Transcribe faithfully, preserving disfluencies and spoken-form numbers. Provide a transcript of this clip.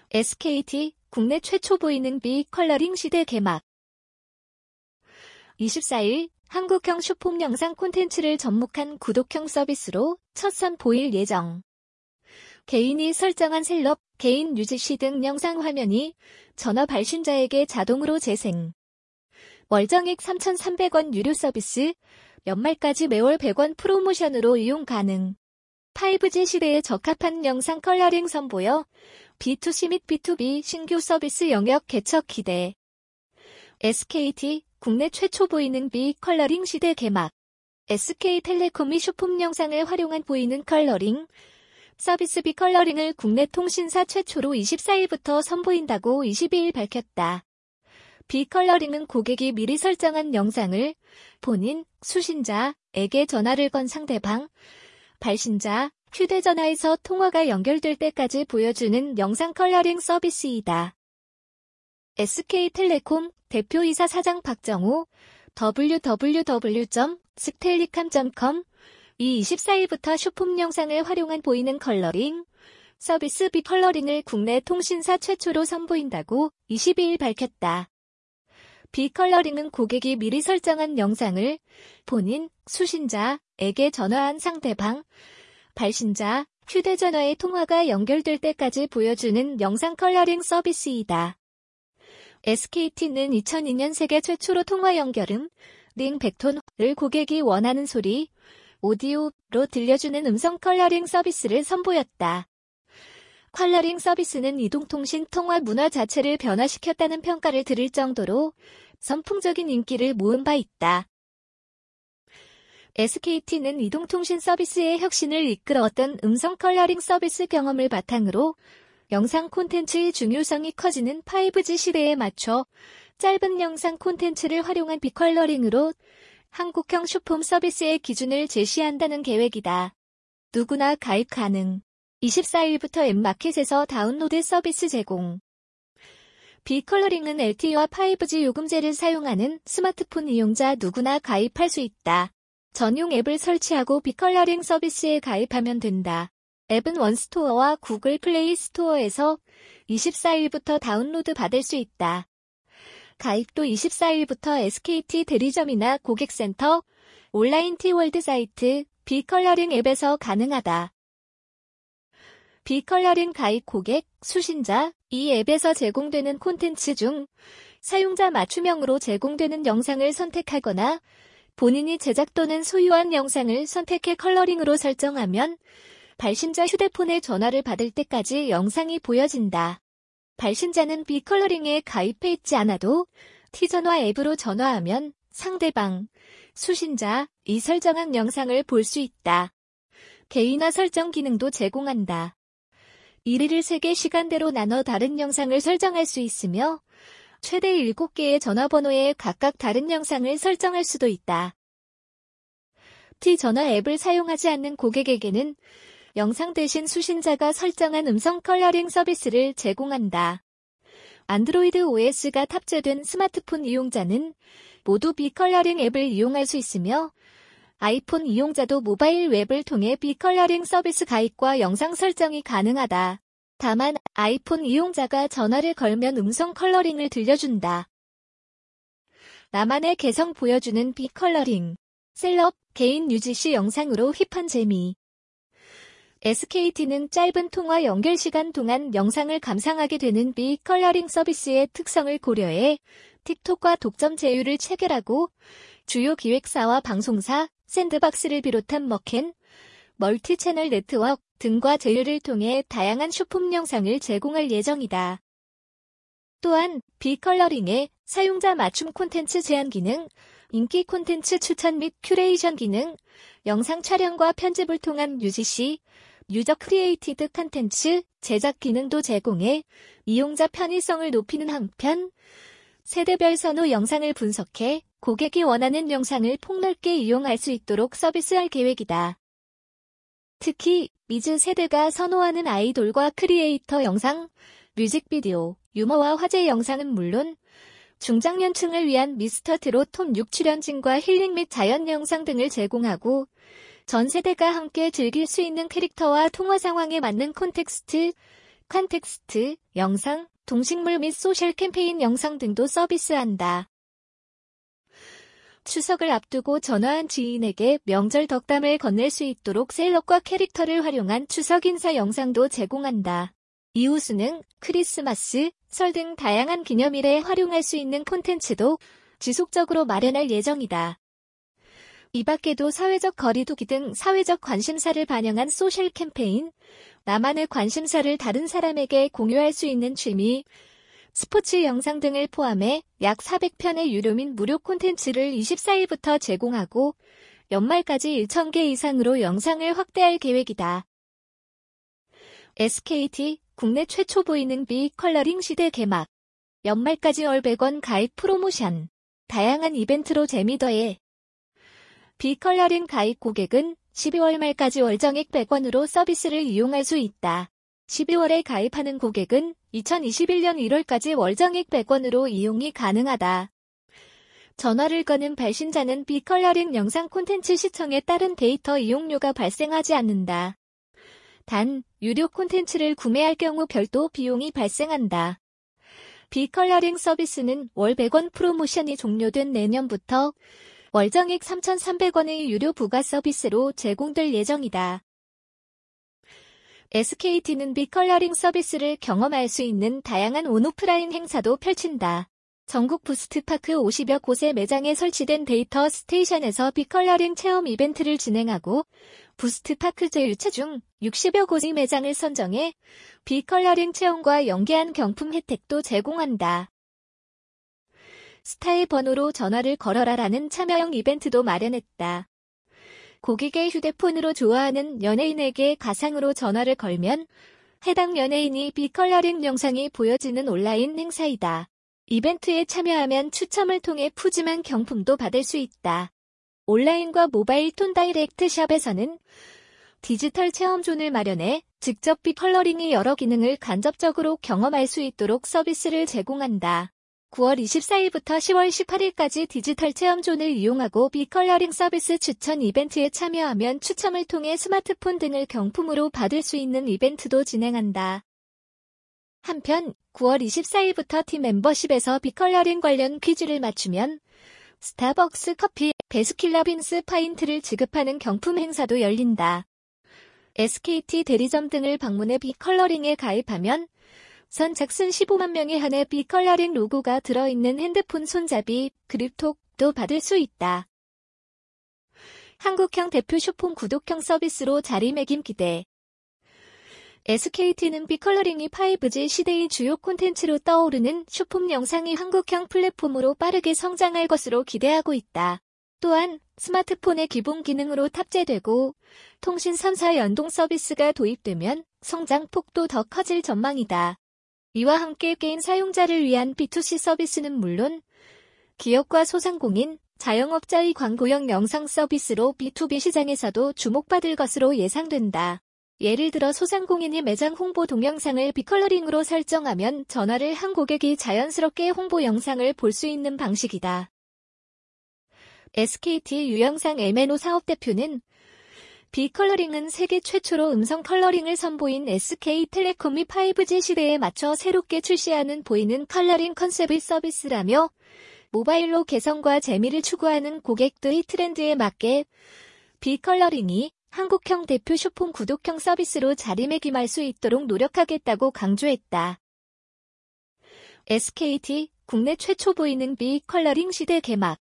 에스케이티, 국내 최초 보이는 비컬러링 시대 개막. 이십사일, 한국형 숏폼 영상 콘텐츠를 접목한 구독형 서비스로 첫 선보일 예정. 개인이 설정한 셀럽, 개인 뮤직시 등 영상 화면이 전화 발신자에게 자동으로 재생. 월정액 삼천삼백 원 유료 서비스, 연말까지 매월 백 원 프로모션으로 이용 가능. 파이브지 시대에 적합한 영상 컬러링 선보여 비투씨 및 비투비 신규 서비스 영역 개척 기대. 에스케이티, 국내 최초 보이는 비컬러링 시대 개막. 에스케이텔레콤이 숏폼 영상을 활용한 보이는 컬러링 서비스 비컬러링을 국내 통신사 최초로 이십사일부터 선보인다고 이십이일 밝혔다. 비컬러링은 고객이 미리 설정한 영상을 본인, 수신자에게 전화를 건 상대방, 발신자, 휴대전화에서 통화가 연결될 때까지 보여주는 영상 컬러링 서비스이다. 에스케이텔레콤 대표이사 사장 박정호, 더블유 더블유 더블유 점 스텔리캄 점 컴 이 이십사일부터 숏폼 영상을 활용한 보이는 컬러링 서비스 비컬러링을 국내 통신사 최초로 선보인다고 이십이일 밝혔다. 비컬러링은 고객이 미리 설정한 영상을 본인, 수신자에게 전화한 상대방, 발신자, 휴대전화에 통화가 연결될 때까지 보여주는 영상 컬러링 서비스이다. 에스케이티는 이천이년 세계 최초로 통화 연결음, 링백톤을 고객이 원하는 소리, 오디오로 들려주는 음성 컬러링 서비스를 선보였다. 컬러링 서비스는 이동통신 통화 문화 자체를 변화시켰다는 평가를 들을 정도로 선풍적인 인기를 모은 바 있다. 에스케이티는 이동통신 서비스의 혁신을 이끌어왔던 음성 컬러링 서비스 경험을 바탕으로 영상 콘텐츠의 중요성이 커지는 파이브지 시대에 맞춰 짧은 영상 콘텐츠를 활용한 비컬러링으로 한국형 숏폼 서비스의 기준을 제시한다는 계획이다. 누구나 가입 가능. 이십사일부터 앱마켓에서 다운로드 서비스 제공. 비컬러링은 엘티이와 파이브지 요금제를 사용하는 스마트폰 이용자 누구나 가입할 수 있다. 전용 앱을 설치하고 비컬러링 서비스에 가입하면 된다. 앱은 원스토어와 구글 플레이 스토어에서 이십사일부터 다운로드 받을 수 있다. 가입도 이십사일부터 에스케이티 대리점이나 고객센터, 온라인 티월드 사이트, 비컬러링 앱에서 가능하다. 비컬러링 가입 고객, 수신자, 이 앱에서 제공되는 콘텐츠 중 사용자 맞춤형으로 제공되는 영상을 선택하거나 본인이 제작 또는 소유한 영상을 선택해 컬러링으로 설정하면 발신자 휴대폰에 전화를 받을 때까지 영상이 보여진다. 발신자는 비컬러링에 가입해 있지 않아도 티전화 앱으로 전화하면 상대방, 수신자, 이 설정한 영상을 볼 수 있다. 개인화 설정 기능도 제공한다. 일일을 세 개 시간대로 나눠 다른 영상을 설정할 수 있으며 최대 일곱 개의 전화번호에 각각 다른 영상을 설정할 수도 있다. T전화 앱을 사용하지 않는 고객에게는 영상 대신 수신자가 설정한 음성 컬러링 서비스를 제공한다. 안드로이드 오에스가 탑재된 스마트폰 이용자는 모두 비컬러링 앱을 이용할 수 있으며 아이폰 이용자도 모바일 웹을 통해 비컬러링 서비스 가입과 영상 설정이 가능하다. 다만 아이폰 이용자가 전화를 걸면 음성 컬러링을 들려준다. 나만의 개성 보여주는 비컬러링. 셀럽, 개인 유지시 영상으로 힙한 재미. 에스케이티는 짧은 통화 연결 시간 동안 영상을 감상하게 되는 비컬러링 서비스의 특성을 고려해 틱톡과 독점 제휴를 체결하고 주요 기획사와 방송사, 샌드박스를 비롯한 머켄, 멀티채널 네트워크 등과 제휴를 통해 다양한 숏폼 영상을 제공할 예정이다. 또한 비컬러링의 사용자 맞춤 콘텐츠 제한 기능, 인기 콘텐츠 추천 및 큐레이션 기능, 영상 촬영과 편집을 통한 유지시, 유저 크리에이티드 콘텐츠 제작 기능도 제공해 이용자 편의성을 높이는 한편 세대별 선호 영상을 분석해 고객이 원하는 영상을 폭넓게 이용할 수 있도록 서비스할 계획이다. 특히 미즈 세대가 선호하는 아이돌과 크리에이터 영상, 뮤직비디오, 유머와 화제 영상은 물론 중장년층을 위한 미스터 트롯 톱 육 출연진과 힐링 및 자연 영상 등을 제공하고 전 세대가 함께 즐길 수 있는 캐릭터와 통화 상황에 맞는 콘텍스트, 컨텍스트, 영상, 동식물 및 소셜 캠페인 영상 등도 서비스한다. 추석을 앞두고 전화한 지인에게 명절 덕담을 건넬 수 있도록 셀럽과 캐릭터를 활용한 추석 인사 영상도 제공한다. 이후 수능, 크리스마스, 설 등 다양한 기념일에 활용할 수 있는 콘텐츠도 지속적으로 마련할 예정이다. 이 밖에도 사회적 거리두기 등 사회적 관심사를 반영한 소셜 캠페인, 나만의 관심사를 다른 사람에게 공유할 수 있는 취미, 스포츠 영상 등을 포함해 약 사백 편의 유료 및 무료 콘텐츠를 이십사일부터 제공하고 연말까지 천 개 이상으로 영상을 확대할 계획이다. 에스케이티, 국내 최초 보이는 비컬러링 시대 개막. 연말까지 월 백 원 가입 프로모션. 다양한 이벤트로 재미 더해. 비컬러링 가입 고객은 십이월 말까지 월정액 백 원으로 서비스를 이용할 수 있다. 십이월에 가입하는 고객은 이천이십일년 일월까지 월정액 백 원으로 이용이 가능하다. 전화를 거는 발신자는 비컬러링 영상 콘텐츠 시청에 따른 데이터 이용료가 발생하지 않는다. 단, 유료 콘텐츠를 구매할 경우 별도 비용이 발생한다. 비컬러링 서비스는 월 백 원 프로모션이 종료된 내년부터 월정액 삼천삼백 원의 유료 부가 서비스로 제공될 예정이다. 에스케이티는 비컬러링 서비스를 경험할 수 있는 다양한 온오프라인 행사도 펼친다. 전국 부스트파크 오십여 곳의 매장에 설치된 데이터 스테이션에서 비컬러링 체험 이벤트를 진행하고 부스트파크 제휴차 중 육십여 곳의 매장을 선정해 비컬러링 체험과 연계한 경품 혜택도 제공한다. 스타의 번호로 전화를 걸어라라는 참여형 이벤트도 마련했다. 고객의 휴대폰으로 좋아하는 연예인에게 가상으로 전화를 걸면 해당 연예인이 비컬러링 영상이 보여지는 온라인 행사이다. 이벤트에 참여하면 추첨을 통해 푸짐한 경품도 받을 수 있다. 온라인과 모바일 톤 다이렉트 샵에서는 디지털 체험존을 마련해 직접 비컬러링의 여러 기능을 간접적으로 경험할 수 있도록 서비스를 제공한다. 구월 이십사일부터 시월 십팔일까지 디지털 체험존을 이용하고 비컬러링 서비스 추천 이벤트에 참여하면 추첨을 통해 스마트폰 등을 경품으로 받을 수 있는 이벤트도 진행한다. 한편 구월 이십사일부터 팀 멤버십에서 비컬러링 관련 퀴즈를 맞추면 스타벅스 커피, 베스킨라빈스 파인트를 지급하는 경품 행사도 열린다. 에스케이티 대리점 등을 방문해 비컬러링에 가입하면 선착순 십오만 명에 한해 비컬러링 로고가 들어있는 핸드폰 손잡이, 그립톡도 받을 수 있다. 한국형 대표 쇼폼 구독형 서비스로 자리매김 기대. 에스케이티는 비컬러링이 파이브지 시대의 주요 콘텐츠로 떠오르는 쇼폼 영상이 한국형 플랫폼으로 빠르게 성장할 것으로 기대하고 있다. 또한 스마트폰의 기본 기능으로 탑재되고 통신 삼 사 연동 서비스가 도입되면 성장폭도 더 커질 전망이다. 이와 함께 게임 사용자를 위한 비투씨 서비스는 물론 기업과 소상공인, 자영업자의 광고형 영상 서비스로 비투비 시장에서도 주목받을 것으로 예상된다. 예를 들어 소상공인이 매장 홍보 동영상을 비컬러링으로 설정하면 전화를 한 고객이 자연스럽게 홍보 영상을 볼 수 있는 방식이다. 에스케이티 유영상 엠앤오 사업대표는 비컬러링은 세계 최초로 음성 컬러링을 선보인 에스케이텔레콤이 파이브지 시대에 맞춰 새롭게 출시하는 보이는 컬러링 컨셉의 서비스라며 모바일로 개성과 재미를 추구하는 고객들의 트렌드에 맞게 비컬러링이 한국형 대표 쇼폼 구독형 서비스로 자리매김할 수 있도록 노력하겠다고 강조했다. 에스케이티 국내 최초 보이는 비컬러링 시대 개막.